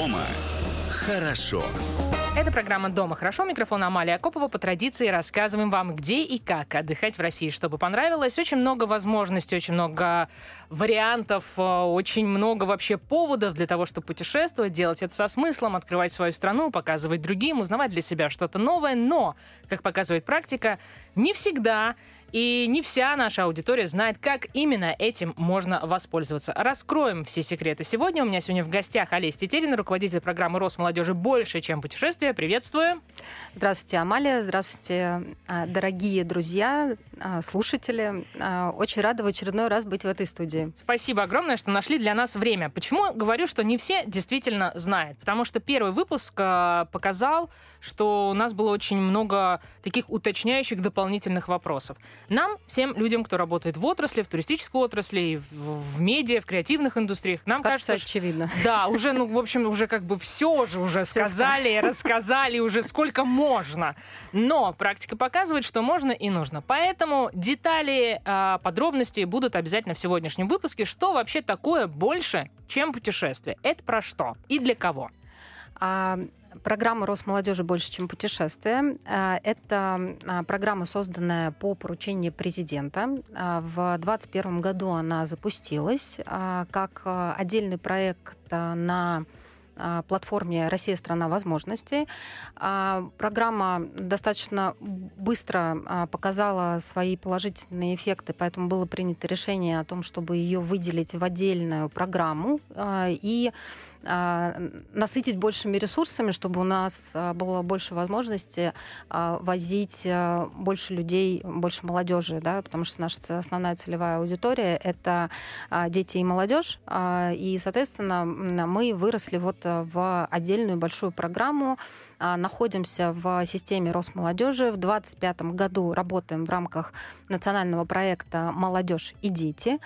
Дома хорошо. Это программа «Дома хорошо». Микрофон Амалия Акопова. По традиции рассказываем вам, где и как отдыхать в России, чтобы понравилось. Очень много возможностей, очень много вариантов, очень много вообще поводов для того, чтобы путешествовать, делать это со смыслом, открывать свою страну, показывать другим, узнавать для себя что-то новое. Но, как показывает практика, не всегда и не вся наша аудитория знает, как именно этим можно воспользоваться. Раскроем все секреты сегодня. У меня сегодня в гостях Олеся Тетерина, руководитель программы «Росмолодежи. Больше, чем путешествия». Приветствую. Здравствуйте, Амалия. Здравствуйте, дорогие друзья, слушатели. Очень рада в очередной раз быть в этой студии. Спасибо огромное, что нашли для нас время. Почему говорю, что не все действительно знают? Потому что первый выпуск показал, что у нас было очень много таких уточняющих дополнительных вопросов. Нам, всем людям, кто работает в отрасли, в туристической отрасли, в медиа, в креативных индустриях, нам кажется, очевидно. Да, уже, в общем, уже как бы все же уже сказали, рассказали, уже сколько можно. Но практика показывает, что можно и нужно. Поэтому детали, подробности будут обязательно в сегодняшнем выпуске. Что вообще такое больше, чем путешествие? Это про что и для кого? Программа «Росмолодежи. Больше, чем путешествия». Это программа, созданная по поручению президента. В 2021 году она запустилась как отдельный проект на платформе «Россия – страна возможностей». Программа достаточно быстро показала свои положительные эффекты, поэтому было принято решение о том, чтобы ее выделить в отдельную программу и насытить большими ресурсами, чтобы у нас было больше возможности возить больше людей, больше молодежи, да, потому что наша основная целевая аудитория — это дети и молодежь, и, соответственно, мы выросли вот в отдельную большую программу, находимся в системе Росмолодежи. В 2025 году работаем в рамках национального проекта «Молодежь и дети».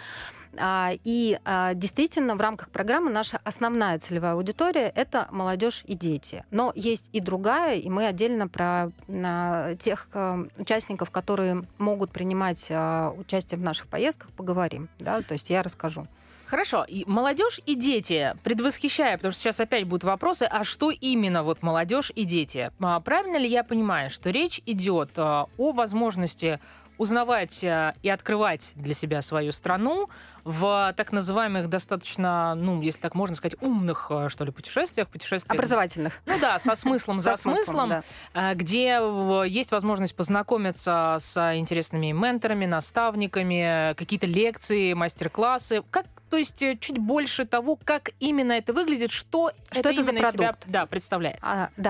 И действительно, в рамках программы наша основная целевая аудитория — это молодежь и дети. Но есть и другая, и мы отдельно про тех участников, которые могут принимать участие в наших поездках, поговорим. Да? То есть я расскажу. Хорошо. И молодежь и дети, предвосхищая, потому что сейчас опять будут вопросы, а что именно вот молодежь и дети? Правильно ли я понимаю, что речь идет о возможности узнавать и открывать для себя свою страну в так называемых достаточно, если так можно сказать, умных, что ли, путешествиях. Образовательных. Со смыслом, за смыслом, да. Где есть возможность познакомиться с интересными менторами, наставниками, какие-то лекции, мастер-классы. То есть чуть больше того, как именно это выглядит, что это именно за продукт? Себя представляет.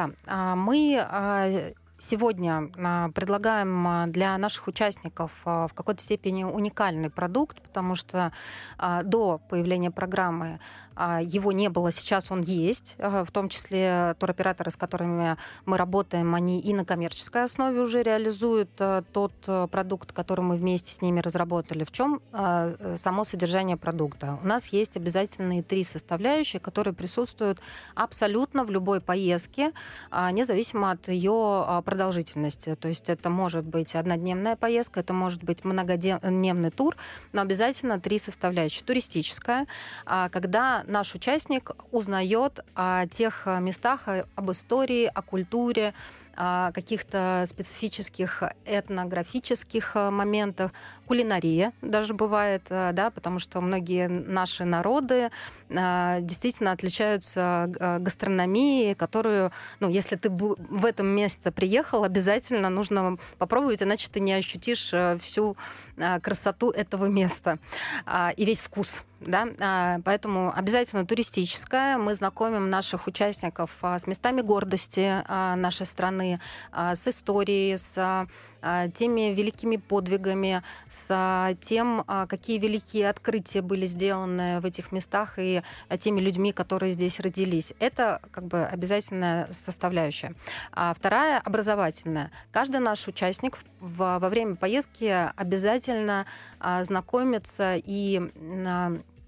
Мы сегодня предлагаем для наших участников в какой-то степени уникальный продукт, потому что до появления программы его не было, сейчас он есть. В том числе туроператоры, с которыми мы работаем, они и на коммерческой основе уже реализуют тот продукт, который мы вместе с ними разработали. В чем само содержание продукта? У нас есть обязательные 3 составляющие, которые присутствуют абсолютно в любой поездке, независимо от ее продолжительности. То есть это может быть однодневная поездка, это может быть многодневный тур, но обязательно 3 составляющие. Туристическая, когда наш участник узнает о тех местах, об истории, о культуре, о каких-то специфических этнографических моментах. Кулинария даже бывает, да, потому что многие наши народы действительно отличаются гастрономией, которую, если ты в этом месте приехал, обязательно нужно попробовать, иначе ты не ощутишь всю красоту этого места и весь вкус. Да? Поэтому обязательно туристическая. Мы знакомим наших участников с местами гордости нашей страны, с историей, с теми великими подвигами, с тем, какие великие открытия были сделаны в этих местах и теми людьми, которые здесь родились. Это обязательная составляющая. А вторая — образовательная. Каждый наш участник во время поездки обязательно знакомится и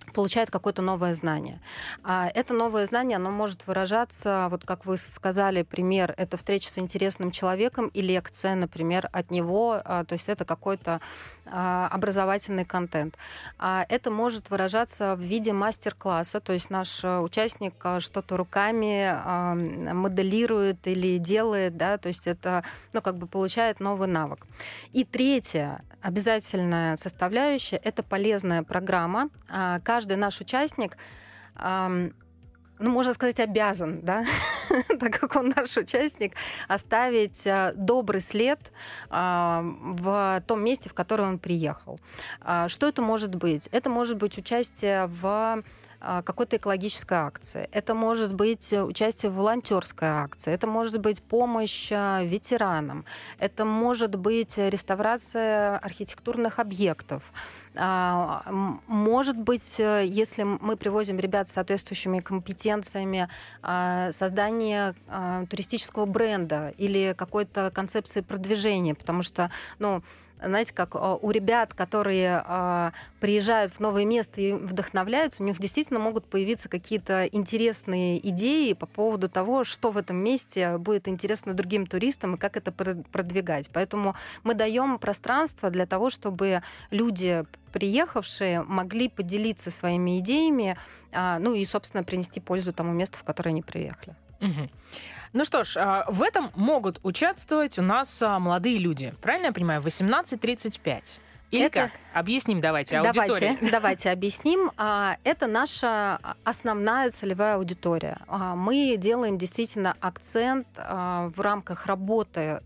получает какое-то новое знание. А это новое знание, оно может выражаться, вот как вы сказали, пример, это встреча с интересным человеком и лекция, например, от него, то есть это какой-то образовательный контент. Это может выражаться в виде мастер-класса, то есть наш участник что-то руками моделирует или делает, да, то есть это, получает новый навык. И третье, обязательная составляющая — это полезная программа. Каждый наш участник, можно сказать, обязан, да, так как он наш участник, оставить добрый след в том месте, в которое он приехал. Что это может быть? Это может быть участие в какой-то экологической акции. Это может быть участие в волонтерской акции. Это может быть помощь ветеранам. Это может быть реставрация архитектурных объектов. Может быть, если мы привозим ребят с соответствующими компетенциями, создание туристического бренда или какой-то концепции продвижения, потому что, знаете, как у ребят, которые приезжают в новое место и вдохновляются, у них действительно могут появиться какие-то интересные идеи по поводу того, что в этом месте будет интересно другим туристам и как это продвигать. Поэтому мы даем пространство для того, чтобы люди, приехавшие, могли поделиться своими идеями, и, собственно, принести пользу тому месту, в которое они приехали. Угу. Ну что ж, в этом могут участвовать у нас молодые люди. Правильно я понимаю? 18-35. Или как? Объясним давайте аудитории. Давайте объясним. Это наша основная целевая аудитория. Мы делаем действительно акцент в рамках работы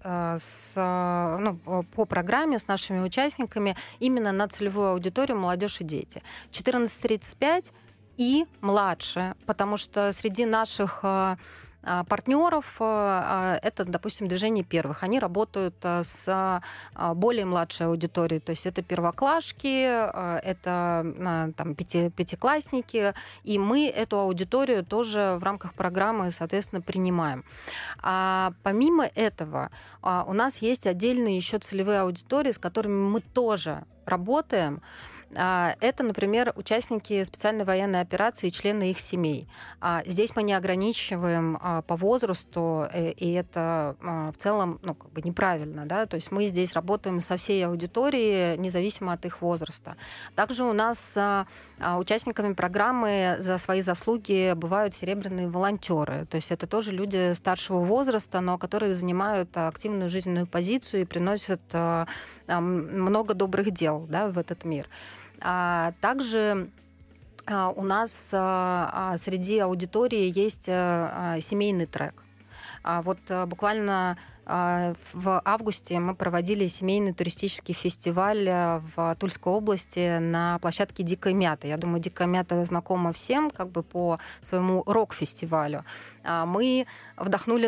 по программе с нашими участниками именно на целевую аудиторию молодежь и дети. 14-35 и младше, потому что среди наших партнеров это, допустим, движение первых. Они работают с более младшей аудиторией, то есть это первоклашки, это пятиклассники, и мы эту аудиторию тоже в рамках программы, соответственно, принимаем. Помимо этого, у нас есть отдельные еще целевые аудитории, с которыми мы тоже работаем. Это, например, участники специальной военной операции и члены их семей. Здесь мы не ограничиваем по возрасту, и это в целом неправильно. Да? То есть мы здесь работаем со всей аудиторией, независимо от их возраста. Также у нас участниками программы за свои заслуги бывают серебряные волонтеры. То есть это тоже люди старшего возраста, но которые занимают активную жизненную позицию и приносят много добрых дел, да, в этот мир. Также у нас среди аудитории есть семейный трек. Вот буквально в августе мы проводили семейный туристический фестиваль в Тульской области на площадке «Дикая мята». Я думаю, «Дикая мята» знакома всем по своему рок-фестивалю. Мы вдохнули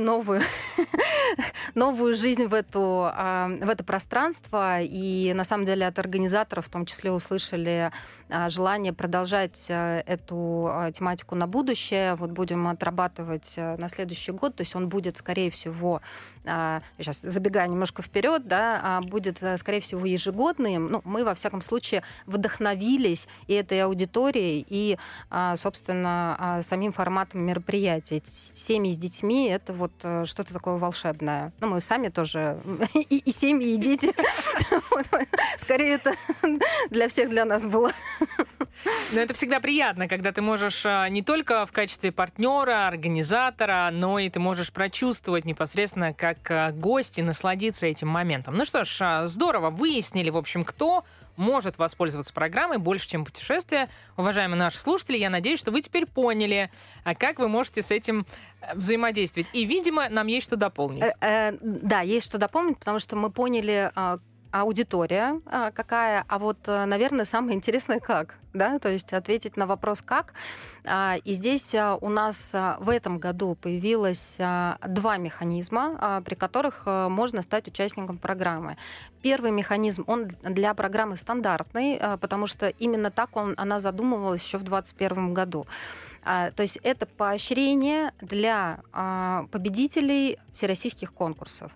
новую жизнь в это пространство, и на самом деле от организаторов в том числе услышали желание продолжать эту тематику на будущее. Вот будем отрабатывать на следующий год, то есть он будет, скорее всего, сейчас забегая немножко вперед, да, будет, скорее всего, ежегодным. Мы, во всяком случае, вдохновились и этой аудиторией, и, собственно, самим форматом мероприятия. Семьи с детьми — это вот что-то такое волшебное. Мы сами тоже, и семьи, и дети. Скорее, это для всех, для нас было. Но это всегда приятно, когда ты можешь не только в качестве партнера, организатора, но и ты можешь прочувствовать непосредственно как гость и насладиться этим моментом. Ну что ж, здорово, выяснили, в общем, кто может воспользоваться программой «Больше, чем путешествие». Уважаемые наши слушатели, я надеюсь, что вы теперь поняли, как вы можете с этим взаимодействовать. И, видимо, нам есть что дополнить. Да, есть что дополнить, потому что мы поняли, аудитория какая, а вот, наверное, самое интересное как, да, то есть ответить на вопрос как. И здесь у нас в этом году появилось 2 механизма, при которых можно стать участником программы. Первый механизм, он для программы стандартный, потому что именно так она задумывалась еще в 2021 году. То есть это поощрение для победителей всероссийских конкурсов.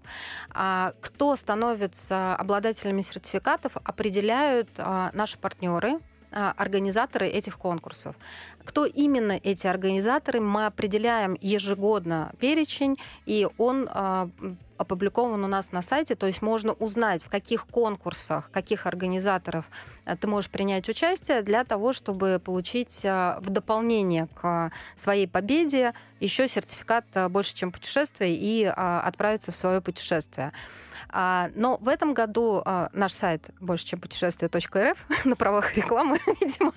Кто становится обладателями сертификатов, определяют наши партнеры. организаторы этих конкурсов. Кто именно эти организаторы, мы определяем ежегодно перечень, и он опубликован у нас на сайте, то есть можно узнать, в каких конкурсах, каких организаторов ты можешь принять участие для того, чтобы получить в дополнение к своей победе еще сертификат «Больше, чем путешествие» и отправиться в свое путешествие. Но в этом году наш сайт больше чем путешествие.рф на правах рекламы, видимо.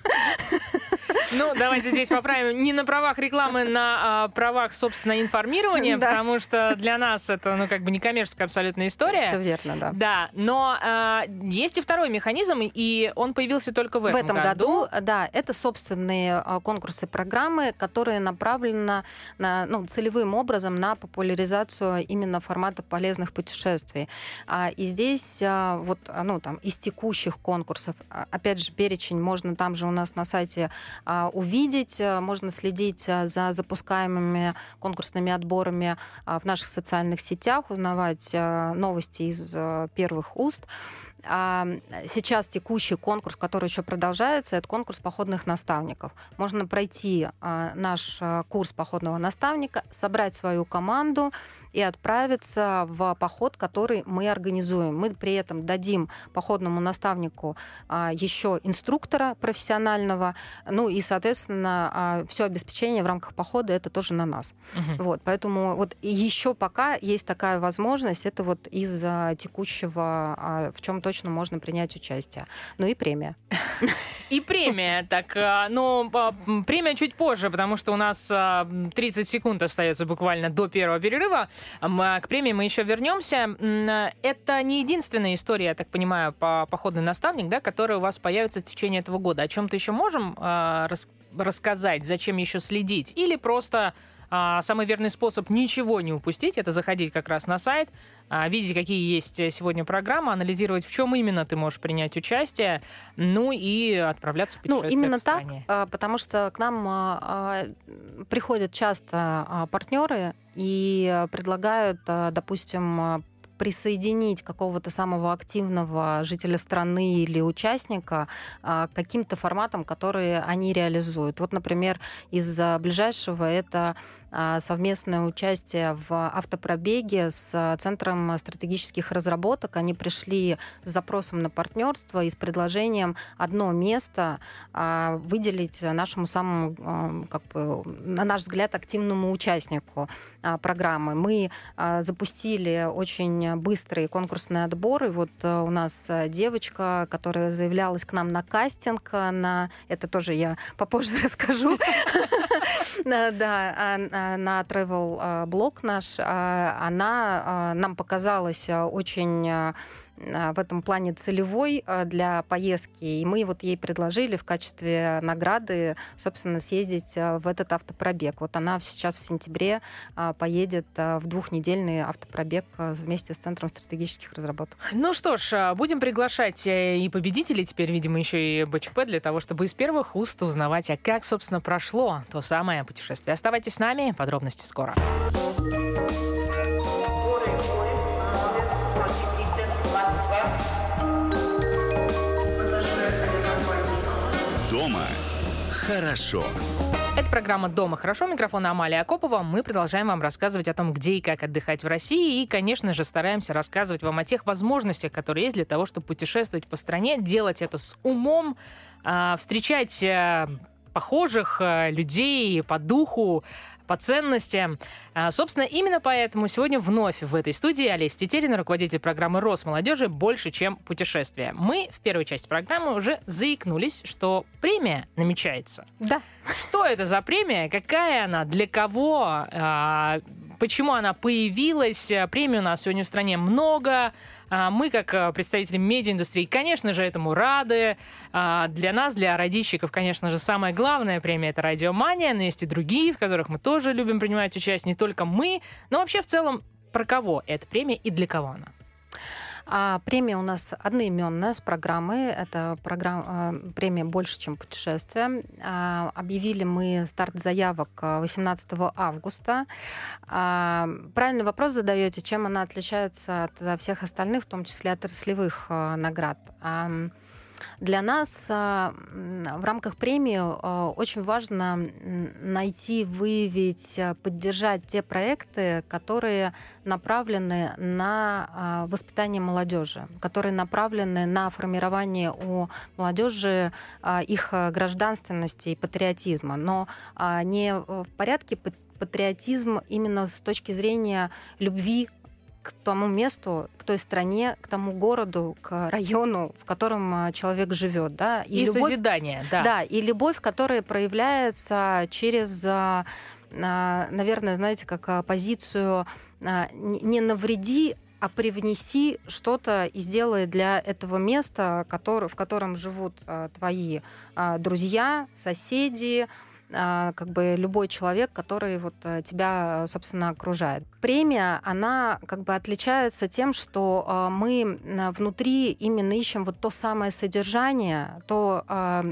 Ну, давайте здесь поправим. Не на правах рекламы, на правах, собственно, информирования, да. Потому что для нас это, не коммерческая абсолютно история. Все верно, да. Да, но есть и второй механизм, и он появился только в этом году. Да, это собственные конкурсы, программы, которые направлены целевым образом на популяризацию именно формата полезных путешествий. И здесь из текущих конкурсов, опять же, перечень можно там же у нас на сайте увидеть, можно следить за запускаемыми конкурсными отборами в наших социальных сетях, узнавать новости из первых уст. Сейчас текущий конкурс, который еще продолжается, это конкурс походных наставников. Можно пройти наш курс походного наставника, собрать свою команду и отправиться в поход, который мы организуем. Мы при этом дадим походному наставнику еще инструктора профессионального, и, соответственно, все обеспечение в рамках похода это тоже на нас. Угу. Поэтому еще пока есть такая возможность, это из текущего, в чем точно можно принять участие. И премия. И премия. Так, премия чуть позже, потому что у нас 30 секунд остается буквально до первого перерыва. К премии мы еще вернемся. Это не единственная история, я так понимаю, по походный наставник, да, которая у вас появится в течение этого года. О чем-то еще можем рассказать, зачем еще следить? Или просто самый верный способ ничего не упустить — это заходить как раз на сайт, видеть, какие есть сегодня программы, анализировать, в чем именно ты можешь принять участие, и отправляться в путешествие именно по стране. Так, потому что к нам приходят часто партнеры и предлагают, допустим, присоединить какого-то самого активного жителя страны или участника к каким-то форматам, которые они реализуют. Например, из ближайшего это совместное участие в автопробеге с Центром стратегических разработок. Они пришли с запросом на партнерство и с предложением одно место выделить нашему самому, на наш взгляд, активному участнику программы. Мы запустили очень быстрые конкурсные отборы. У нас девочка, которая заявлялась к нам на кастинг, это тоже я попозже расскажу, на travel блог наш, она нам показалась очень в этом плане целевой для поездки. И мы ей предложили в качестве награды, собственно, съездить в этот автопробег. Она сейчас в сентябре поедет в 2-недельный автопробег вместе с Центром стратегических разработок. Ну что ж, будем приглашать и победителей, теперь, видимо, еще и БЧП, для того, чтобы из первых уст узнавать, как, собственно, прошло то самое путешествие. Оставайтесь с нами, подробности скоро. Дома хорошо. Это программа «Дома хорошо». Микрофон Амалия Акопова. Мы продолжаем вам рассказывать о том, где и как отдыхать в России. И, конечно же, стараемся рассказывать вам о тех возможностях, которые есть для того, чтобы путешествовать по стране, делать это с умом, встречать похожих людей по духу, по ценностям. Собственно, именно поэтому сегодня вновь в этой студии Олеся Тетерина, руководитель программы «Росмолодежи. Больше, чем путешествия». Мы в первой части программы уже заикнулись, что премия намечается. Да. Что это за премия? Какая она? Для кого? Почему она появилась? Премий у нас сегодня в стране много. Мы, как представители медиаиндустрии, конечно же, этому рады. Для нас, для радищиков, конечно же, самая главная премия — это «Радиомания», но есть и другие, в которых мы тоже любим принимать участие, не только мы, но вообще в целом про кого эта премия и для кого она? Премия у нас одноименная с программой. Это премия «Больше, чем путешествие». Объявили мы старт заявок 18 августа. Правильный вопрос задаете, чем она отличается от всех остальных, в том числе от отраслевых наград. Для нас в рамках премии очень важно найти, выявить, поддержать те проекты, которые направлены на воспитание молодежи, которые направлены на формирование у молодежи их гражданственности и патриотизма, но не в порядке патриотизм именно с точки зрения любви к тому месту, к той стране, к тому городу, к району, в котором человек живет, да, и любовь, созидание, да. Да, и любовь, которая проявляется через, наверное, знаете, как позицию не навреди, а привнеси что-то и сделай для этого места, в котором живут твои друзья, соседи, как бы любой человек, который вот тебя, собственно, окружает. Премия, она как бы отличается тем, что мы внутри именно ищем вот то самое содержание, то,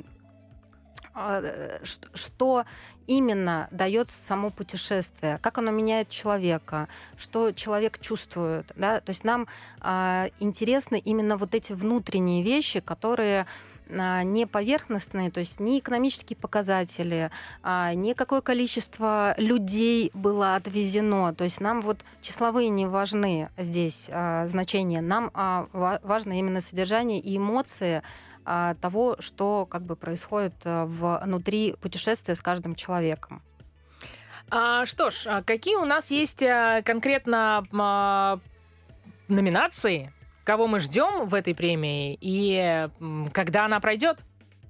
что именно дает само путешествие, как оно меняет человека, что человек чувствует. Да? То есть нам интересны именно вот эти внутренние вещи, которые не поверхностные, то есть не экономические показатели, не какое количество людей было отвезено. То есть нам вот числовые не важны здесь значения. Нам важно именно содержание и эмоции того, что как бы происходит внутри путешествия с каждым человеком. Что ж, какие у нас есть конкретно номинации? Кого мы ждем в этой премии и когда она пройдет?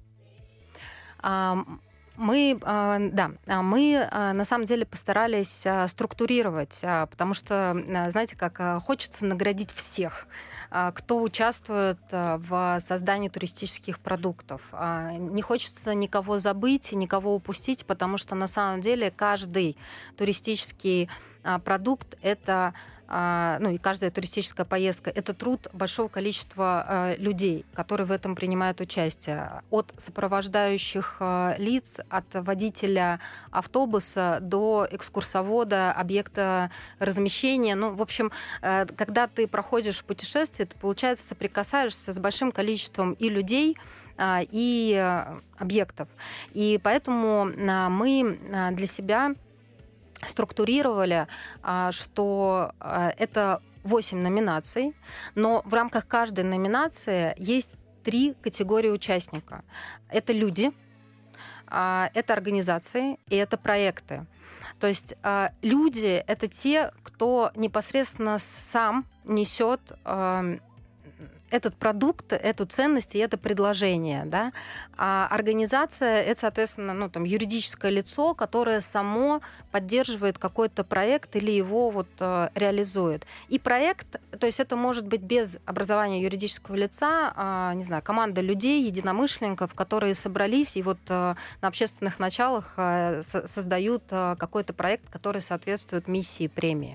Мы на самом деле постарались структурировать, потому что, знаете, как хочется наградить всех, кто участвует в создании туристических продуктов. Не хочется никого забыть, никого упустить, потому что на самом деле каждый туристический продукт — это и каждая туристическая поездка — это труд большого количества людей, которые в этом принимают участие. От сопровождающих лиц, от водителя автобуса до экскурсовода, объекта размещения. В общем, когда ты проходишь путешествие, ты, получается, соприкасаешься с большим количеством и людей, и объектов. И поэтому мы для себя структурировали, что это 8 номинаций, но в рамках каждой номинации есть 3 категории участника. Это люди, это организации и это проекты. То есть люди — это те, кто непосредственно сам несет этот продукт, эту ценность и это предложение. Да? А организация — это, соответственно, юридическое лицо, которое само поддерживает какой-то проект или его реализует. И проект, то есть это может быть без образования юридического лица, не знаю, команда людей, единомышленников, которые собрались и на общественных началах создают какой-то проект, который соответствует миссии премии.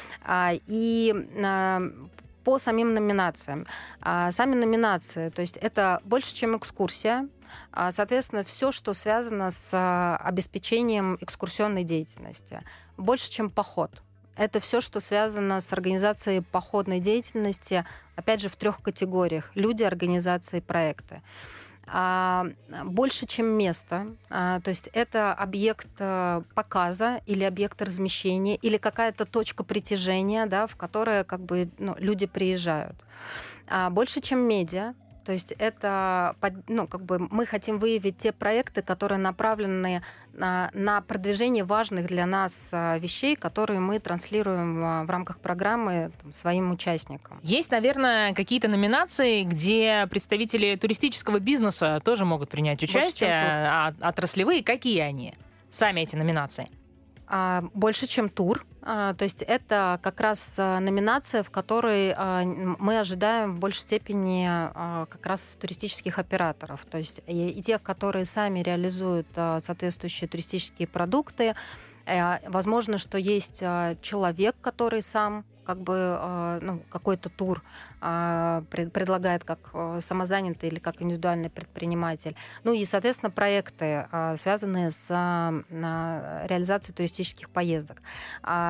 По самим номинациям. Сами номинации, то есть это больше, чем экскурсия, соответственно, все, что связано с обеспечением экскурсионной деятельности. Больше, чем поход. Это все, что связано с организацией походной деятельности, опять же, в 3 категориях: люди, организации, проекты. Больше, чем место, то есть это объект показа или объект размещения или какая-то точка притяжения, да, в которое люди приезжают. Больше, чем медиа, то есть это мы хотим выявить те проекты, которые направлены на продвижение важных для нас вещей, которые мы транслируем в рамках программы своим участникам. Есть, наверное, какие-то номинации, где представители туристического бизнеса тоже могут принять участие, а отраслевые какие они? Сами эти номинации? Больше, чем тур. То есть это как раз номинация, в которой мы ожидаем в большей степени как раз туристических операторов. То есть и тех, которые сами реализуют соответствующие туристические продукты. Возможно, что есть человек, который сам какой-то тур предлагает как самозанятый или как индивидуальный предприниматель. И, соответственно, проекты, связанные с реализацией туристических поездок.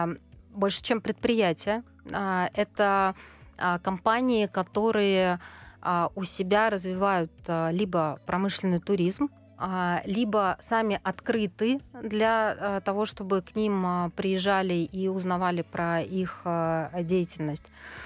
Больше, чем предприятия, это компании, которые у себя развивают либо промышленный туризм, либо сами открыты для того, чтобы к ним приезжали и узнавали про их деятельность.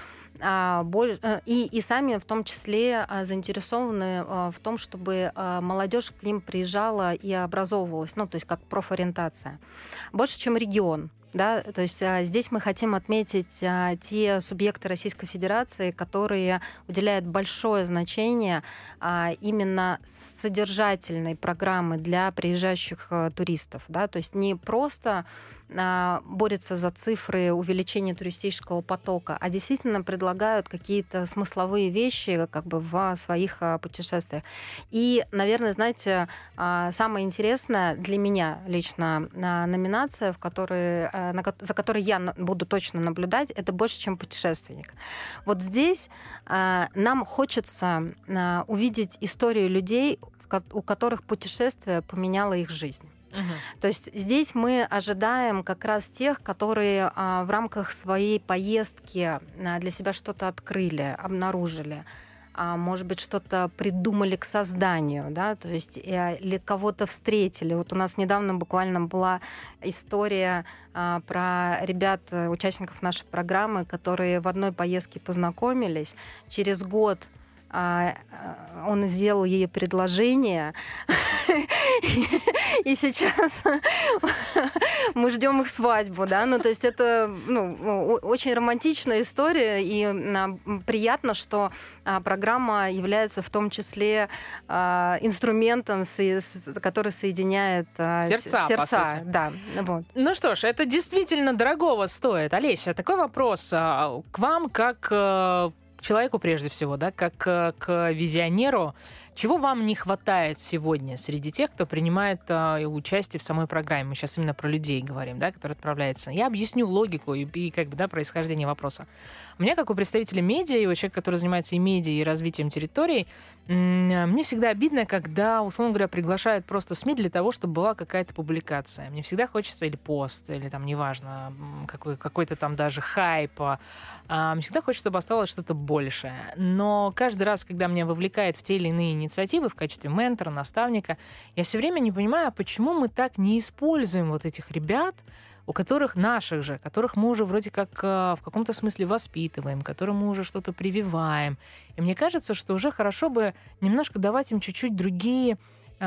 И сами в том числе заинтересованы в том, чтобы молодежь к ним приезжала и образовывалась, ну, то есть как профориентация. Больше, чем регион. Да, то есть здесь мы хотим отметить те субъекты Российской Федерации, которые уделяют большое значение именно содержательной программы для приезжающих туристов. Да, то есть не просто борются за цифры увеличения туристического потока, а действительно предлагают какие-то смысловые вещи как бы в своих путешествиях. И, наверное, знаете, самое интересное для меня лично номинация, за которой я буду точно наблюдать, это «Больше, чем путешественник». Вот здесь нам хочется увидеть историю людей, у которых путешествие поменяло их жизнь. То есть здесь мы ожидаем как раз тех, которые в рамках своей поездки для себя что-то открыли, обнаружили, может быть, что-то придумали к созданию, да, то есть или кого-то встретили. Вот у нас недавно буквально была история про ребят, участников нашей программы, которые в одной поездке познакомились. Через год он сделал ей предложение, и сейчас мы ждем их свадьбу, да, ну, то есть это очень романтичная история, и приятно, что программа является в том числе инструментом, который соединяет сердца. Да, вот. Ну что ж, это действительно дорогого стоит. Олеся, такой вопрос к вам, как человеку прежде всего, да, как к визионеру. Чего вам не хватает сегодня среди тех, кто принимает участие в самой программе? Мы сейчас именно про людей говорим, да, которые отправляются. Я объясню логику и как бы, да, происхождение вопроса. У меня, как у представителя медиа, и у человека, который занимается и медиа, и развитием территорий, мне всегда обидно, когда, условно говоря, приглашают просто СМИ для того, чтобы была какая-то публикация. Мне всегда хочется или пост, или там, неважно, какой-то там даже хайп. Мне всегда хочется, чтобы осталось что-то большее. Но каждый раз, когда меня вовлекает в те или иные инициативы в качестве ментора, наставника, я все время не понимаю, почему мы так не используем вот этих ребят, у которых наших же, которых мы уже вроде как в каком-то смысле воспитываем, которым мы уже что-то прививаем. И мне кажется, что уже хорошо бы немножко давать им чуть-чуть другие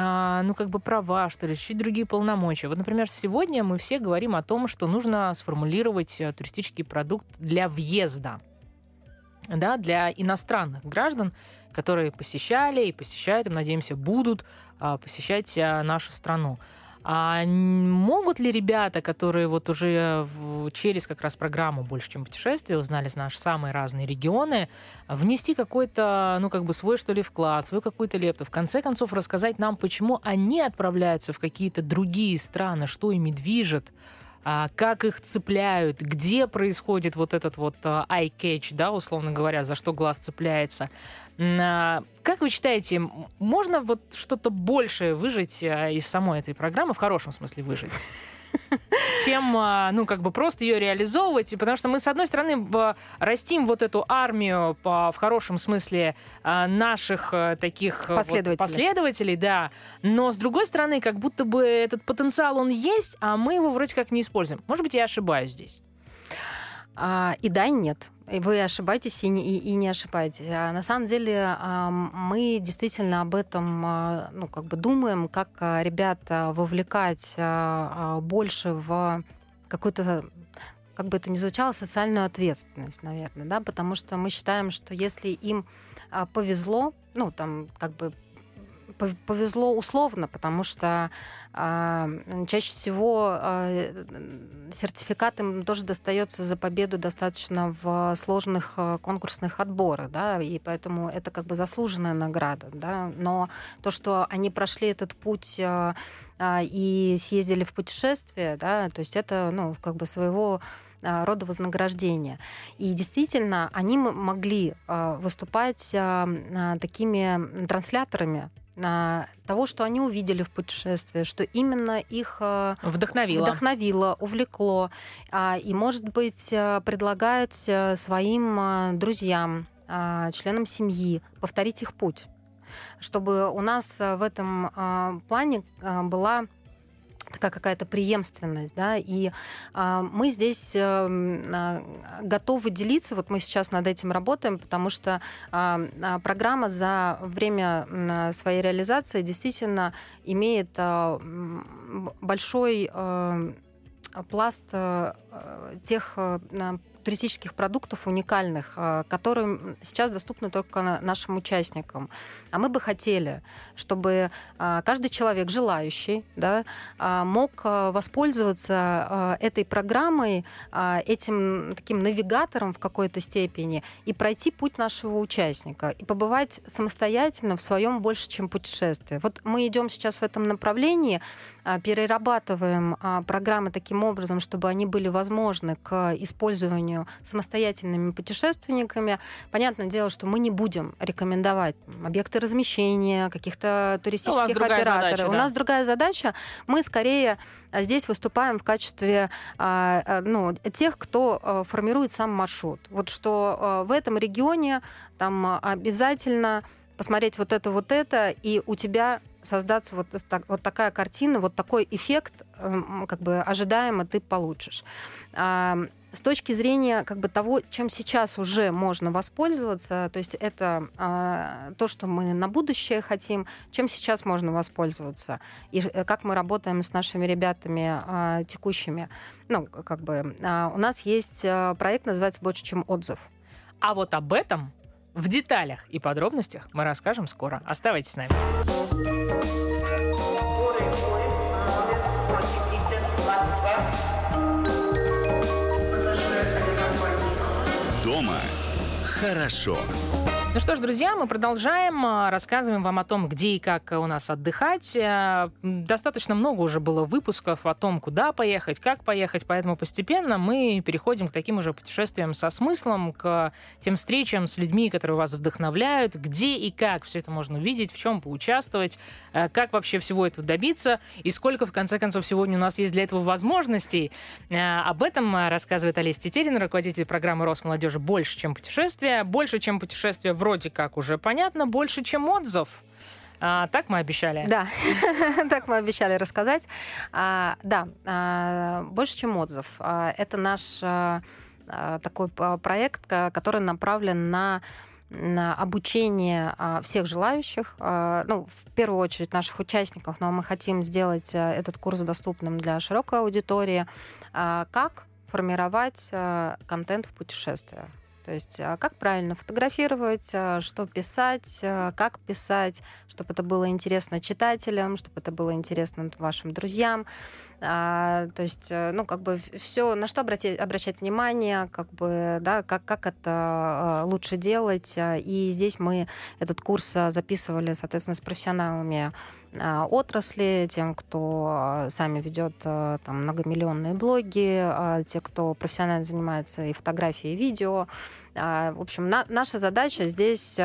права, что ли, чуть другие полномочия. Вот, например, сегодня мы все говорим о том, что нужно сформулировать туристический продукт для въезда, да, для иностранных граждан, которые посещали и посещают, и, надеемся, будут посещать нашу страну. А могут ли ребята, которые вот уже через как раз программу «Больше, чем путешествие» узнали наши самые разные регионы, внести какой-то, свой, что ли, вклад, свою какую-то лепту, в конце концов рассказать нам, почему они отправляются в какие-то другие страны, что ими движет, как их цепляют, где происходит вот этот вот eye catch, да, условно говоря, за что глаз цепляется. Как вы считаете, можно вот что-то большее выжать из самой этой программы, в хорошем смысле выжать, чем, просто ее реализовывать? Потому что мы, с одной стороны, растим вот эту армию, в хорошем смысле, наших таких последователей, да, но, с другой стороны, как будто бы этот потенциал, он есть, а мы его вроде как не используем. Может быть, я ошибаюсь здесь? И да, и нет. И вы ошибаетесь и не ошибаетесь. А на самом деле мы действительно об этом думаем, как ребят вовлекать больше в какую-то, как бы это ни звучало, социальную ответственность, наверное, да, потому что мы считаем, что если им повезло, повезло условно, потому что чаще всего сертификат им тоже достается за победу достаточно в сложных конкурсных отборах, да, и поэтому это как бы заслуженная награда, да, но то, что они прошли этот путь и съездили в путешествие, да, то есть это, своего рода вознаграждение. И действительно, они могли выступать такими трансляторами того, что они увидели в путешествии, что именно их вдохновило, увлекло, и, может быть, предлагать своим друзьям, членам семьи повторить их путь, чтобы у нас в этом плане была такая какая-то преемственность, да, и мы здесь готовы делиться, вот мы сейчас над этим работаем, потому что программа за время своей реализации действительно имеет большой пласт тех туристических продуктов уникальных, которые сейчас доступны только нашим участникам. А мы бы хотели, чтобы каждый человек, желающий, да, мог воспользоваться этой программой, этим таким навигатором в какой-то степени и пройти путь нашего участника, и побывать самостоятельно в своем больше, чем путешествии. Вот мы идем сейчас в этом направлении, перерабатываем программы таким образом, чтобы они были возможны к использованию самостоятельными путешественниками. Понятное дело, что мы не будем рекомендовать объекты размещения, каких-то туристических операторов. Задача, да. У нас другая задача. Мы скорее здесь выступаем в качестве тех, кто формирует сам маршрут. Вот что в этом регионе там обязательно посмотреть вот это, и у тебя создаться вот такая картина, вот такой эффект, как бы ожидаемо ты получишь. С точки зрения как бы того, чем сейчас уже можно воспользоваться, то есть это то, что мы на будущее хотим, чем сейчас можно воспользоваться, и как мы работаем с нашими ребятами текущими. У нас есть проект, называется «Больше, чем отзыв». А вот об этом в деталях и подробностях мы расскажем скоро. Оставайтесь с нами. Дома хорошо. Ну что ж, друзья, мы продолжаем, рассказываем вам о том, где и как у нас отдыхать. Достаточно много уже было выпусков о том, куда поехать, как поехать, поэтому постепенно мы переходим к таким уже путешествиям со смыслом, к тем встречам с людьми, которые вас вдохновляют, где и как все это можно увидеть, в чем поучаствовать, как вообще всего этого добиться и сколько, в конце концов, сегодня у нас есть для этого возможностей. Об этом рассказывает Олеся Тетерина, руководитель программы Росмолодежи «Больше, чем путешествие». Больше, чем путешествие, вроде как уже понятно, больше, чем отзыв. Так мы обещали? Да, так мы обещали рассказать. Больше, чем отзыв. Это наш такой проект, который направлен на обучение всех желающих, в первую очередь наших участников, но мы хотим сделать этот курс доступным для широкой аудитории, как формировать контент в путешествиях. То есть как правильно фотографировать, что писать, как писать, чтобы это было интересно читателям, чтобы это было интересно вашим друзьям. То есть, все, на что обращать внимание, как это лучше делать. И здесь мы этот курс записывали, соответственно, с профессионалами отрасли, тем, кто сами ведет многомиллионные блоги, те, кто профессионально занимается и фотографией, и видео. В общем, наша задача здесь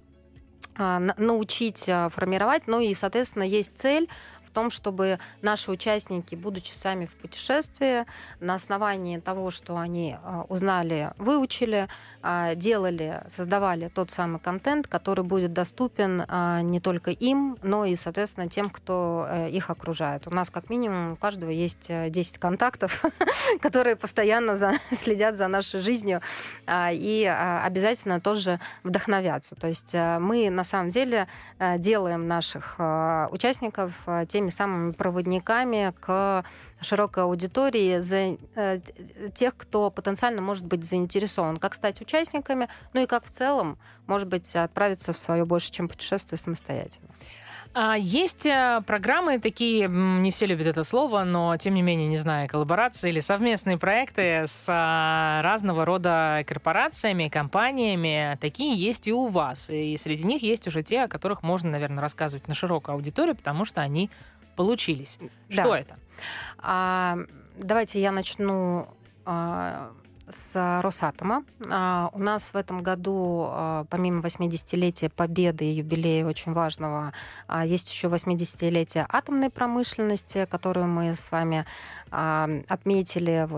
научить формировать, и, соответственно, есть цель в том, чтобы наши участники, будучи сами в путешествии, на основании того, что они узнали, выучили, делали, создавали тот самый контент, который будет доступен не только им, но и, соответственно, тем, кто их окружает. У нас, как минимум, у каждого есть 10 контактов, которые постоянно следят за нашей жизнью и обязательно тоже вдохновятся. То есть мы, на самом деле, делаем наших участников теми самыми проводниками к широкой аудитории тех, кто потенциально может быть заинтересован, как стать участниками, и как в целом, может быть, отправиться в свое больше, чем путешествие самостоятельно. Есть программы такие, не все любят это слово, но, тем не менее, не знаю, коллаборации или совместные проекты с разного рода корпорациями, компаниями. Такие есть и у вас. И среди них есть уже те, о которых можно, наверное, рассказывать на широкую аудиторию, потому что они получились. Да. Что это? Давайте я начну с Росатома. У нас в этом году, помимо 80-летия Победы и юбилея очень важного, есть еще 80-летие атомной промышленности, которую мы с вами отметили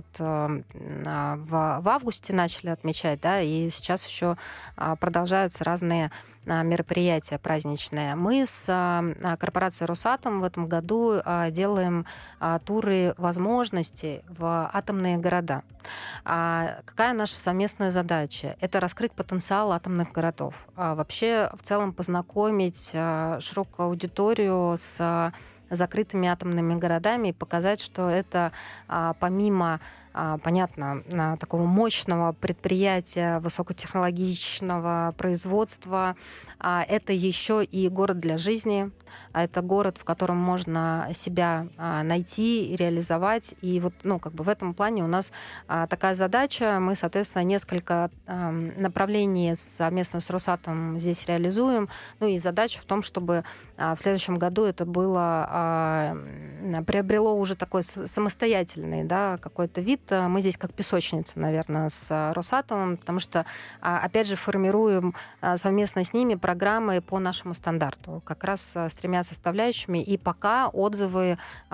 в августе, начали отмечать, да, и сейчас еще продолжаются разные мероприятия праздничные. Мы с корпорацией Росатом в этом году делаем туры возможностей в атомные города. Какая наша совместная задача? Это раскрыть потенциал атомных городов. Вообще, в целом, познакомить широкую аудиторию с закрытыми атомными городами и показать, что это помимо такого мощного предприятия, высокотехнологичного производства, это еще и город для жизни, это город, в котором можно себя найти и реализовать. И в этом плане у нас такая задача. Мы, соответственно, несколько направлений совместно с Росатом здесь реализуем. И задача в том, чтобы в следующем году это приобрело уже такой самостоятельный, да, какой-то вид. Мы здесь как песочница, наверное, с Росатомом, потому что, опять же, формируем совместно с ними программы по нашему стандарту, как раз с 3 составляющими. И пока отзывы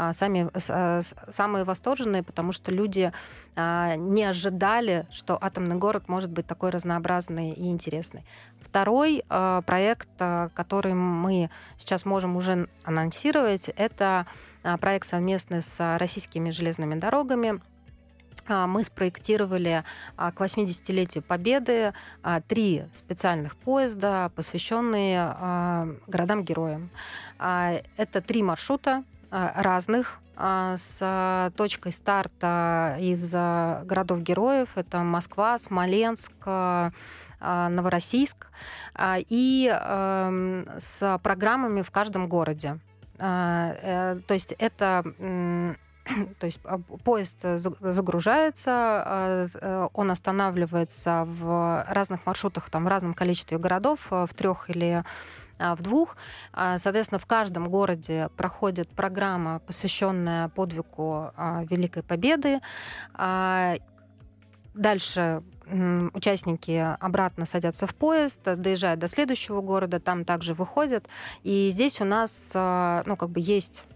самые восторженные, потому что люди не ожидали, что атомный город может быть такой разнообразный и интересный. Второй проект, который мы сейчас можем уже анонсировать, это проект совместный с российскими железными дорогами. Мы спроектировали к 80-летию Победы 3 специальных поезда, посвященные городам-героям. Это 3 маршрута разных, с точкой старта из городов-героев. Это Москва, Смоленск, Новороссийск. И с программами в каждом городе. То есть это... То есть поезд загружается, он останавливается в разных маршрутах, в разном количестве городов, в 3 или в 2. Соответственно, в каждом городе проходит программа, посвященная подвигу Великой Победы. Дальше участники обратно садятся в поезд, доезжают до следующего города, там также выходят. И здесь у нас есть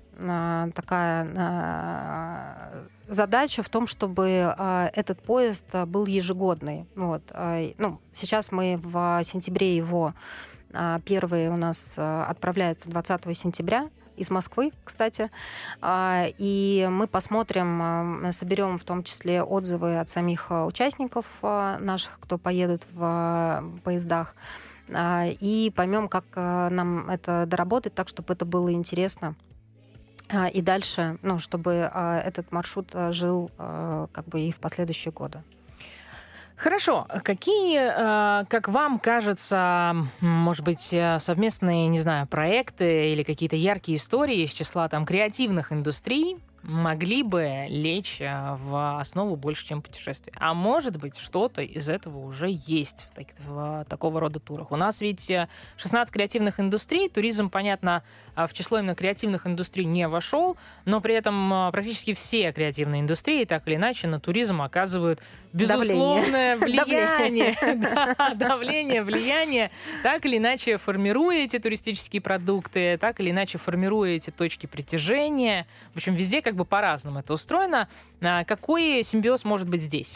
такая задача в том, чтобы этот поезд был ежегодный. Сейчас мы в сентябре его первый у нас отправляется 20 сентября из Москвы, кстати. И мы посмотрим, соберем в том числе отзывы от самих участников наших, кто поедет в поездах, и поймем, как нам это доработать так, чтобы это было интересно. И дальше, чтобы этот маршрут жил и в последующие годы. Хорошо. Какие, как вам кажется, может быть, совместные, не знаю, проекты или какие-то яркие истории из числа креативных индустрий могли бы лечь в основу больше, чем путешествия? А может быть, что-то из этого уже есть в такого рода турах. У нас ведь 16 креативных индустрий. Туризм, понятно, в число именно креативных индустрий не вошел, но при этом практически все креативные индустрии так или иначе на туризм оказывают безусловное влияние. Давление, влияние. Так или иначе формируя эти туристические продукты, так или иначе формируя эти точки притяжения. В общем, везде по-разному это устроено. Какой симбиоз может быть здесь?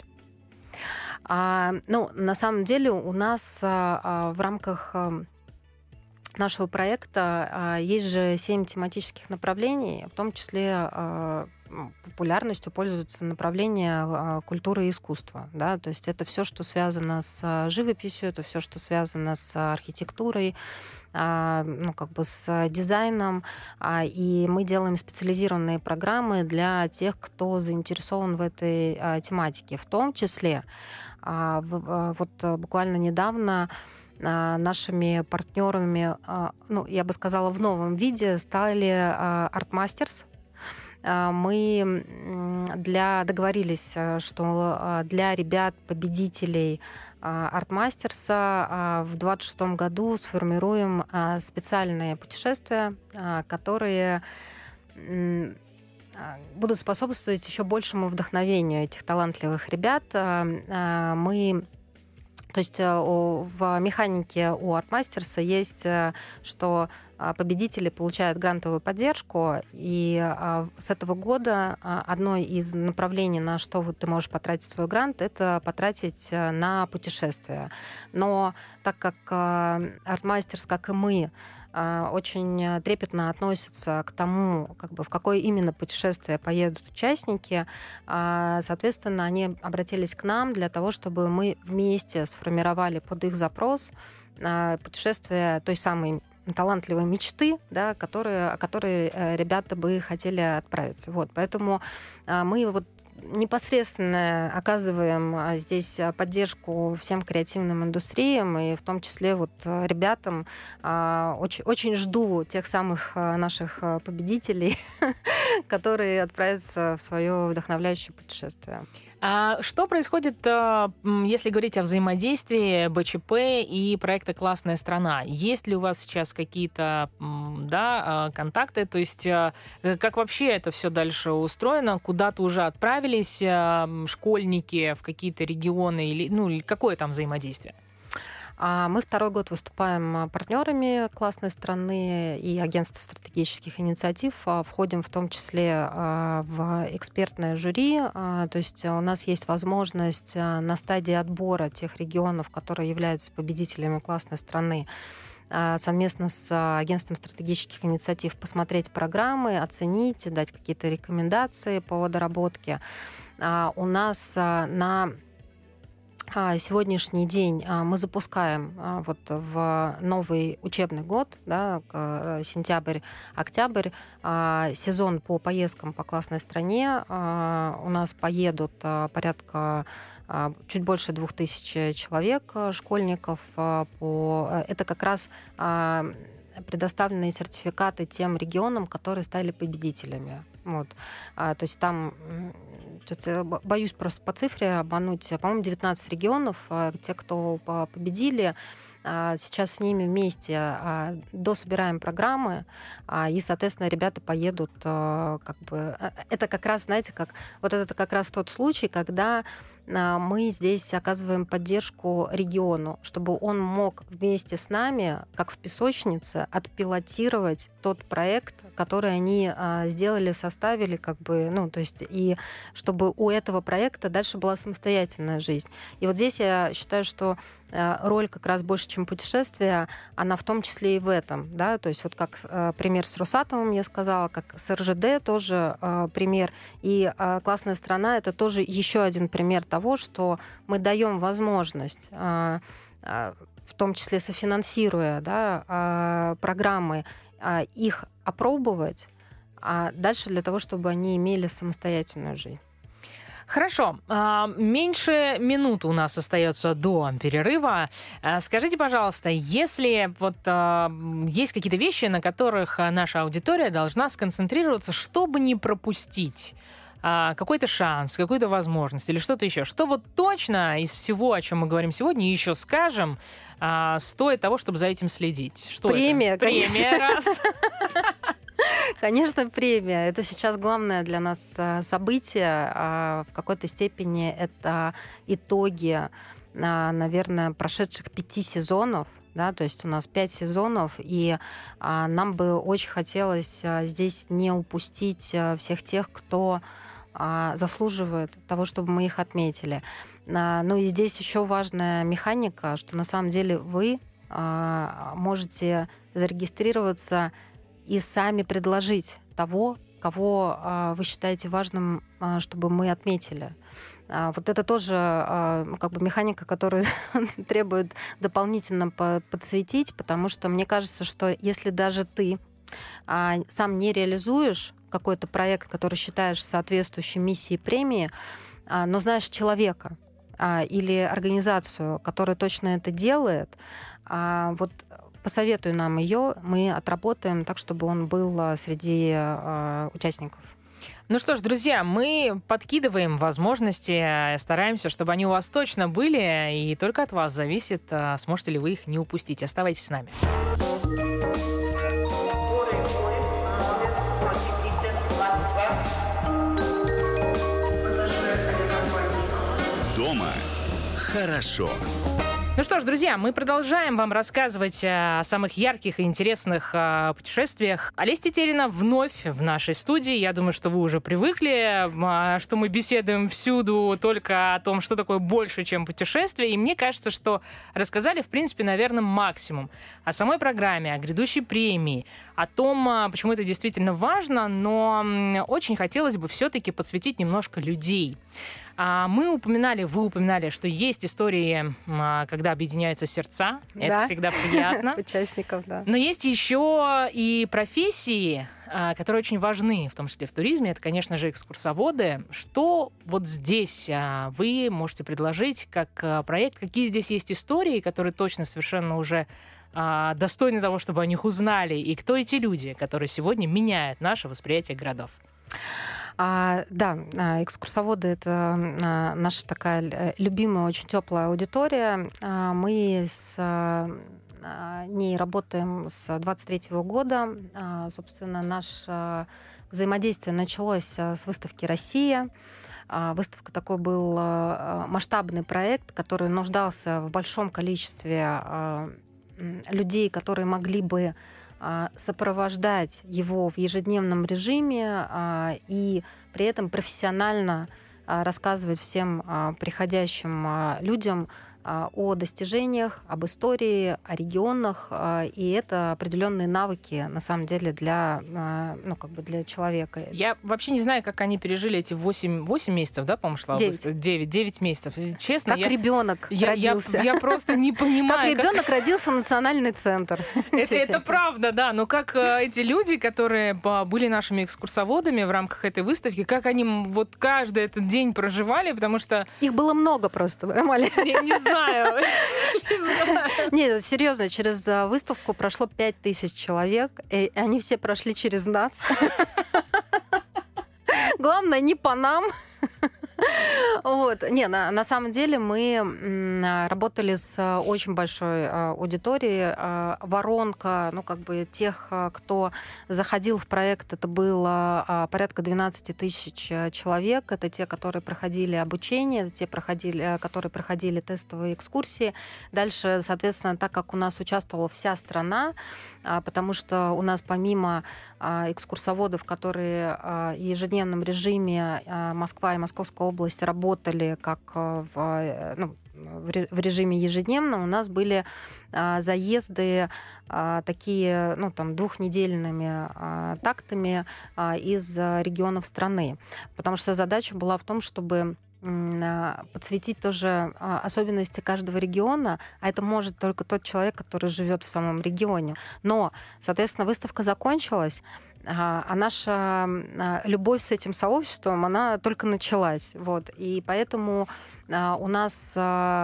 На самом деле у нас в рамках нашего проекта есть же 7 тематических направлений, в том числе популярностью пользуются направления культуры и искусства. Да? То есть это все, что связано с живописью, это все, что связано с архитектурой, с дизайном. И мы делаем специализированные программы для тех, кто заинтересован в этой тематике. В том числе буквально недавно нашими партнерами, я бы сказала, в новом виде стали Art Masters. Мы договорились, что для ребят-победителей Art Masters в 2026 году сформируем специальные путешествия, которые будут способствовать еще большему вдохновению этих талантливых ребят. То есть в механике у Artmasters есть, что победители получают грантовую поддержку, и с этого года одно из направлений, на что ты можешь потратить свой грант, это потратить на путешествия. Но так как Artmasters, как и мы, очень трепетно относятся к тому, в какое именно путешествие поедут участники. Соответственно, они обратились к нам для того, чтобы мы вместе сформировали под их запрос путешествие той самой талантливой мечты, да, о которой ребята бы хотели отправиться. Поэтому мы непосредственно оказываем здесь поддержку всем креативным индустриям, и в том числе ребятам. Очень, очень жду тех самых наших победителей, которые отправятся в свое вдохновляющее путешествие. А что происходит, если говорить о взаимодействии БЧП и проекта «Классная страна»? Есть ли у вас сейчас какие-то контакты? То есть как вообще это все дальше устроено? Куда-то уже отправились школьники в какие-то регионы? Или какое там взаимодействие? Мы второй год выступаем партнерами «Классной страны» и агентства стратегических инициатив. Входим в том числе в экспертное жюри. То есть у нас есть возможность на стадии отбора тех регионов, которые являются победителями «Классной страны», совместно с агентством стратегических инициатив посмотреть программы, оценить, дать какие-то рекомендации по доработке. У нас на сегодняшний день мы запускаем в новый учебный год, сентябрь-октябрь, сезон по поездкам по «Классной стране». У нас поедут порядка чуть больше 2000 человек, школьников. Это как раз предоставленные сертификаты тем регионам, которые стали победителями. То есть там, боюсь просто по цифре обмануть, по-моему, 19 регионов, те, кто победили. Сейчас с ними вместе дособираем программы, и, соответственно, ребята поедут. Это как раз, знаете, это как раз тот случай, когда мы здесь оказываем поддержку региону, чтобы он мог вместе с нами, как в песочнице, отпилотировать тот проект, который они сделали, составили, то есть, и чтобы у этого проекта дальше была самостоятельная жизнь. И здесь я считаю, что роль как раз больше, чем путешествие, она в том числе и в этом, да, то есть как пример с Росатомом я сказала, как с РЖД тоже пример, и «Классная страна» — это тоже еще один пример того, что мы даем возможность, в том числе софинансируя программы, их опробовать, а дальше для того, чтобы они имели самостоятельную жизнь. Хорошо. Меньше минуты у нас остается до перерыва. Скажите, пожалуйста, если есть какие-то вещи, на которых наша аудитория должна сконцентрироваться, чтобы не пропустить какой-то шанс, какую-то возможность или что-то еще, что точно из всего, о чем мы говорим сегодня, еще скажем, стоит того, чтобы за этим следить? Что премия, это? Премия, раз. Конечно, премия. Это сейчас главное для нас событие. В какой-то степени это итоги, наверное, прошедших 5 сезонов. Да, то есть у нас 5 сезонов, и нам бы очень хотелось здесь не упустить всех тех, кто заслуживает того, чтобы мы их отметили. И здесь еще важная механика, что на самом деле вы можете зарегистрироваться и сами предложить того, кого вы считаете важным, чтобы мы отметили. Это тоже механика, которую требует дополнительно подсветить, потому что мне кажется, что если даже ты сам не реализуешь какой-то проект, который считаешь соответствующим миссии премии, но знаешь человека или организацию, которая точно это делает, посоветуй нам ее, мы отработаем так, чтобы он был среди участников. Ну что ж, друзья, мы подкидываем возможности, стараемся, чтобы они у вас точно были, и только от вас зависит, сможете ли вы их не упустить. Оставайтесь с нами. Дома хорошо. Ну что ж, друзья, мы продолжаем вам рассказывать о самых ярких и интересных путешествиях. Олеся Тетерина вновь в нашей студии. Я думаю, что вы уже привыкли, что мы беседуем всюду только о том, что такое больше, чем путешествие. И мне кажется, что рассказали, в принципе, наверное, максимум о самой программе, о грядущей премии, о том, почему это действительно важно, но очень хотелось бы все-таки подсветить немножко людей. Вы упоминали, что есть истории, когда объединяются сердца. Да. Это всегда приятно. Участников, да. Но есть еще и профессии, которые очень важны, в том числе в туризме. Это, конечно же, экскурсоводы. Что вот здесь вы можете предложить как проект? Какие здесь есть истории, которые точно совершенно уже достойны того, чтобы о них узнали? И кто эти люди, которые сегодня меняют наше восприятие городов? Да, экскурсоводы — это наша такая любимая, очень теплая аудитория. Мы с ней работаем с 23 года. Собственно, наше взаимодействие началось с выставки «Россия». Выставка такой был масштабный проект, который нуждался в большом количестве людей, которые могли бы сопровождать его в ежедневном режиме и при этом профессионально рассказывать всем приходящим людям о достижениях, об истории, о регионах. И это определенные навыки, на самом деле, для человека. Я вообще не знаю, как они пережили эти 8 месяцев, да, по-моему, шла? 9 месяцев. Честно, как ребенок родился. Я просто не понимаю. Как ребенок родился национальный центр. Это правда, да. Но как эти люди, которые были нашими экскурсоводами в рамках этой выставки, как они вот каждый этот день проживали, потому что... Их было много просто, Амалия. Не знаю. Нет, серьезно, через выставку прошло 5000 человек, и они все прошли через нас. Главное, не по нам. Вот. Не, на самом деле мы работали с очень большой аудиторией. Воронка, тех, кто заходил в проект, это было порядка 12 тысяч человек. Это те, которые проходили обучение, это те, которые проходили тестовые экскурсии. Дальше, соответственно, так как у нас участвовала вся страна, потому что у нас помимо экскурсоводов, которые в ежедневном режиме Москва и Московская область работали как в режиме ежедневном, у нас были заезды такие, двухнедельными тактами из регионов страны. Потому что задача была в том, чтобы подсветить тоже особенности каждого региона, а это может только тот человек, который живет в самом регионе. Но, соответственно, выставка закончилась, а наша любовь с этим сообществом, она только началась. Вот. И поэтому у нас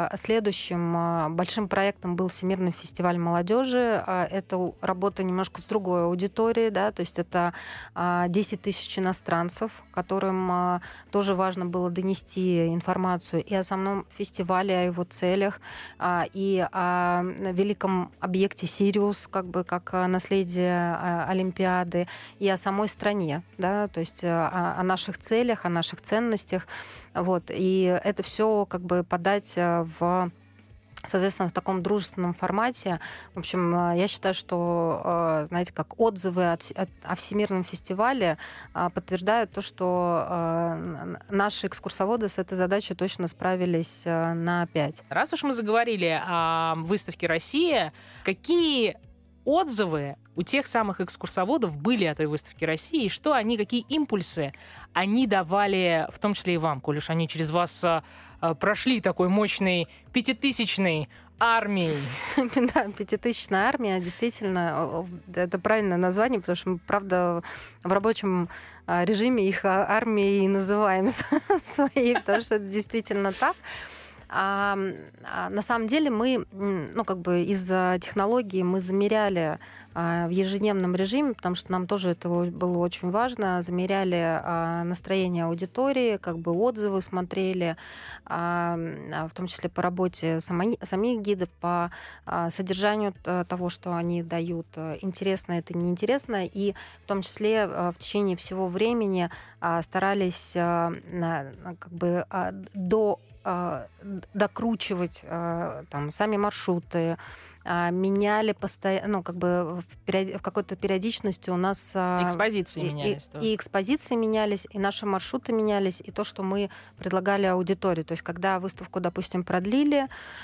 следующим большим проектом был Всемирный фестиваль молодежи. Это работа немножко с другой аудиторией, да, то есть это 10 тысяч иностранцев, которым тоже важно было донести информацию и о самом фестивале, о его целях, и о великом объекте Сириус, как наследие Олимпиады, и о самой стране, да, то есть о наших целях, о наших ценностях. Вот. И это все подать соответственно, в таком дружественном формате. В общем, я считаю, что, знаете, как отзывы о Всемирном фестивале подтверждают то, что наши экскурсоводы с этой задачей точно справились на 5. Раз уж мы заговорили о выставке «Россия», какие отзывы у тех самых экскурсоводов были от этой выставки России, и что они, какие импульсы они давали, в том числе и вам, коль уж они через вас прошли такой мощной 5000-ной армией. Да, 5000-я армия, действительно, это правильное название, потому что мы, правда, в рабочем режиме их армией и называем своей, потому что это действительно так. На самом деле мы, из-за технологии мы замеряли в ежедневном режиме, потому что нам тоже это было очень важно, замеряли настроение аудитории, отзывы смотрели, в том числе по работе самих гидов, по содержанию того, что они дают, интересно это, неинтересно, и в том числе в течение всего времени старались до докручивать там сами маршруты, меняли постоянно, в какой-то периодичности у нас... Экспозиции менялись. И экспозиции менялись, и наши маршруты менялись, и то, что мы предлагали аудитории. То есть, когда выставку, допустим, продлили,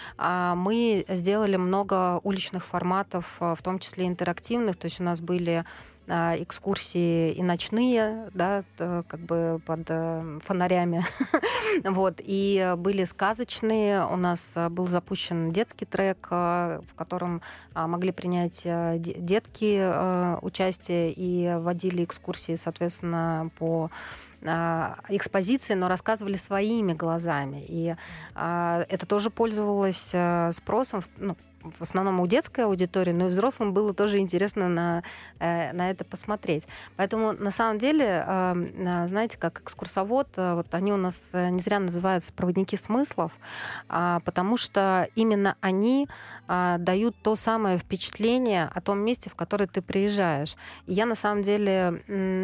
мы сделали много уличных форматов, в том числе интерактивных. То есть у нас были экскурсии и ночные, да, как бы под фонарями. Вот. И были сказочные. У нас был запущен детский трек, в котором могли принять детки участие, и водили экскурсии, соответственно, по экспозиции, но рассказывали своими глазами. И это тоже пользовалось спросом, в основном у детской аудитории, но и взрослым было тоже интересно на это посмотреть. Поэтому, на самом деле, знаете, как экскурсовод, вот они у нас не зря называются проводники смыслов, потому что именно они дают то самое впечатление о том месте, в которое ты приезжаешь. И я, на самом деле,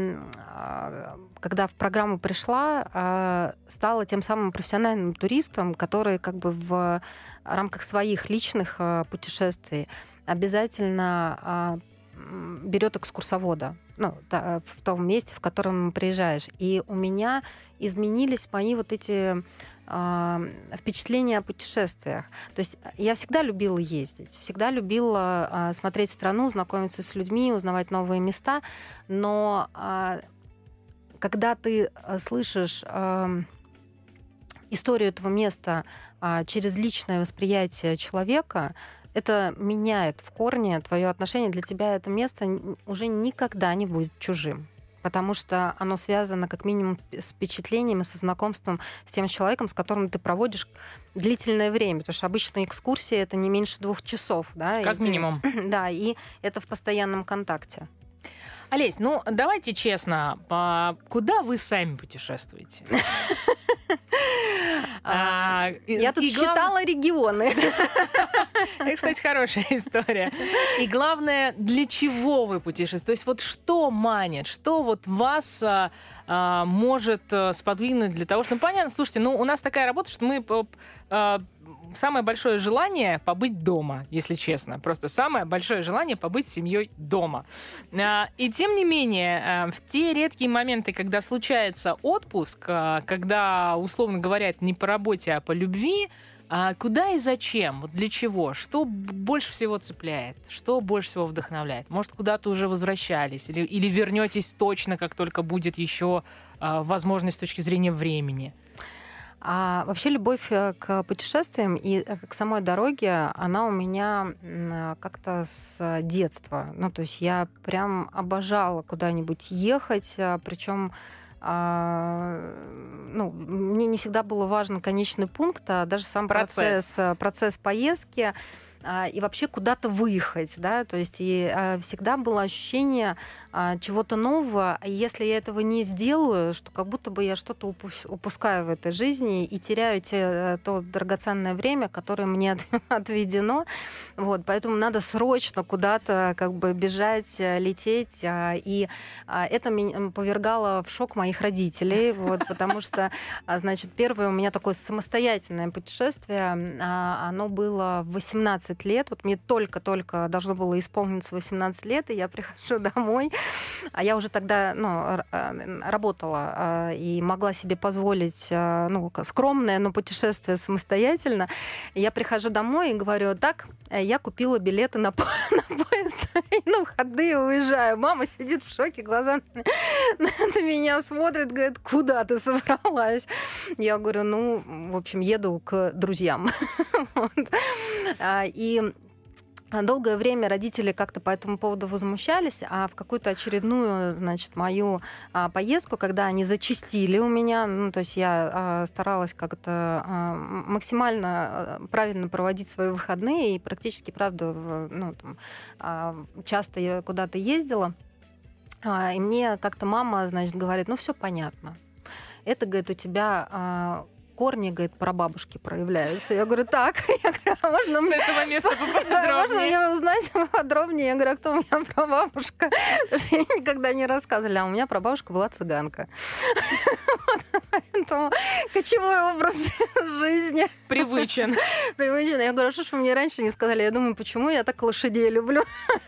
когда в программу пришла, стала тем самым профессиональным туристом, который как бы в рамках своих личных путешествий обязательно берет экскурсовода в том месте, в котором приезжаешь. И у меня изменились мои вот эти впечатления о путешествиях. То есть я всегда любила ездить, всегда любила смотреть страну, знакомиться с людьми, узнавать новые места, но когда ты слышишь историю этого места через личное восприятие человека, это меняет в корне твое отношение. Для тебя это место уже никогда не будет чужим, потому что оно связано как минимум с впечатлениями, со знакомством с тем человеком, с которым ты проводишь длительное время. Потому что обычно экскурсии — это не меньше 2 часов. Да? Как минимум. Да, и это в постоянном контакте. Олесь, давайте честно, куда вы сами путешествуете? Я тут считала регионы. Это, кстати, хорошая история. И главное, для чего вы путешествуете? То есть вот что манит, что вот вас может сподвигнуть для того, что... понятно, слушайте, у нас такая работа, что мы... самое большое желание побыть дома, если честно. Просто самое большое желание побыть с семьей дома. И тем не менее, в те редкие моменты, когда случается отпуск, когда, условно говоря, это не по работе, а по любви, куда и зачем? Вот для чего? Что больше всего цепляет? Что больше всего вдохновляет? Может, куда-то уже возвращались? Или вернетесь точно, как только будет еще возможность с точки зрения времени? Вообще любовь к путешествиям и к самой дороге, она у меня как-то с детства. То есть я прям обожала куда-нибудь ехать, причем мне не всегда было важен конечный пункт, а даже сам процесс поездки и вообще куда-то выехать, да, то есть и всегда было ощущение чего-то нового, и если я этого не сделаю, что как будто бы я что-то упускаю в этой жизни и теряю то драгоценное время, которое мне отведено, вот, поэтому надо срочно куда-то как бы бежать, лететь, и это меня повергало в шок моих родителей, вот, потому что, значит, первое у меня такое самостоятельное путешествие, оно было в 18 лет. Вот мне только-только должно было исполниться 18 лет, и я прихожу домой. А я уже тогда работала и могла себе позволить скромное, но путешествие самостоятельно. И я прихожу домой и говорю: так, я купила билеты на поезд, выходные уезжаю. Мама сидит в шоке, глаза на меня смотрит, говорит: куда ты собралась? Я говорю: в общем, еду к друзьям. И долгое время родители как-то по этому поводу возмущались, а в какую-то очередную, значит, мою поездку, когда они зачастили у меня, то есть я старалась как-то максимально правильно проводить свои выходные, и практически, правда, часто я куда-то ездила, и мне как-то мама, значит, говорит: все понятно. Это, говорит, у тебя корни, говорит, прабабушки проявляются. Я говорю, так, а можно С мне... этого места поподробнее. Можно мне узнать подробнее? Я говорю, а кто у меня прабабушка? Потому что я никогда не рассказывали. А у меня прабабушка была цыганка. Поэтому кочевой образ жизни. Привычен. Я говорю, что ж вы мне раньше не сказали? Я думаю, почему я так лошадей люблю?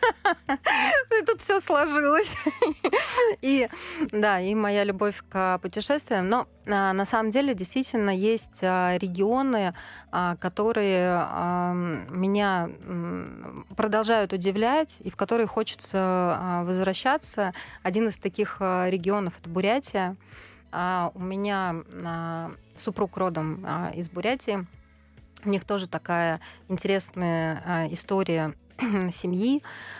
И тут все сложилось. И да, и моя любовь к путешествиям. Но на самом деле действительно есть регионы, которые меня продолжают удивлять и в которые хочется возвращаться. Один из таких регионов — это Бурятия. У меня супруг родом из Бурятии. У них тоже такая интересная история семьи.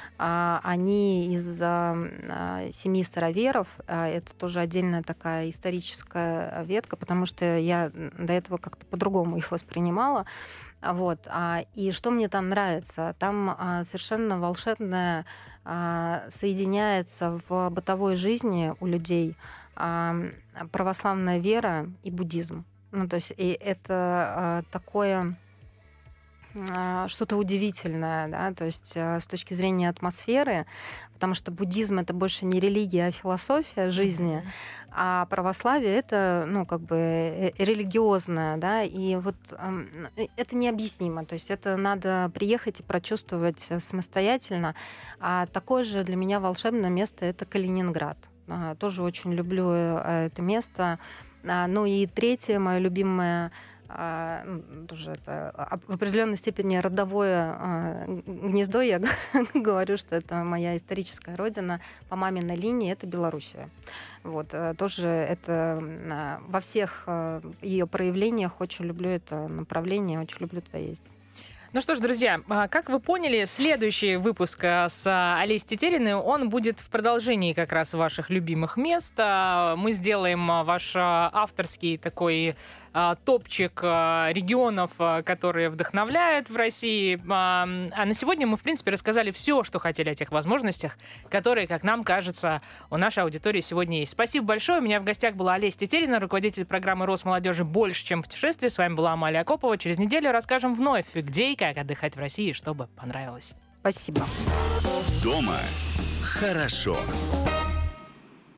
Они из семьи староверов. Это тоже отдельная такая историческая ветка, потому что я до этого как-то по-другому их воспринимала. Вот. И что мне там нравится? Там совершенно волшебное соединяется в бытовой жизни у людей православная вера и буддизм. Ну, то есть и это такое что-то удивительное, да, то есть с точки зрения атмосферы, потому что буддизм — это больше не религия, а философия жизни, а православие — это, ну, как бы религиозное, да, и вот это необъяснимо, то есть это надо приехать и прочувствовать самостоятельно. А такое же для меня волшебное место — это Калининград. Тоже очень люблю это место. Ну и третье, мое любимое, тоже это в определенной степени родовое гнездо. Я говорю, что это моя историческая родина по маминой линии, это Белоруссия. Вот, тоже это во всех ее проявлениях очень люблю это направление, очень люблю туда ездить. Ну что ж, друзья, как вы поняли, следующий выпуск с Олесей Тетериной, он будет в продолжении как раз ваших любимых мест. Мы сделаем ваш авторский такой топчик регионов, которые вдохновляют в России. А на сегодня мы, в принципе, рассказали все, что хотели о тех возможностях, которые, как нам кажется, у нашей аудитории сегодня есть. Спасибо большое. У меня в гостях была Олеся Тетерина, руководитель программы Росмолодежи «Больше, чем путешествие». С вами была Амалия Акопова. Через неделю расскажем вновь, где и как отдыхать в России, чтобы понравилось. Спасибо. Дома хорошо.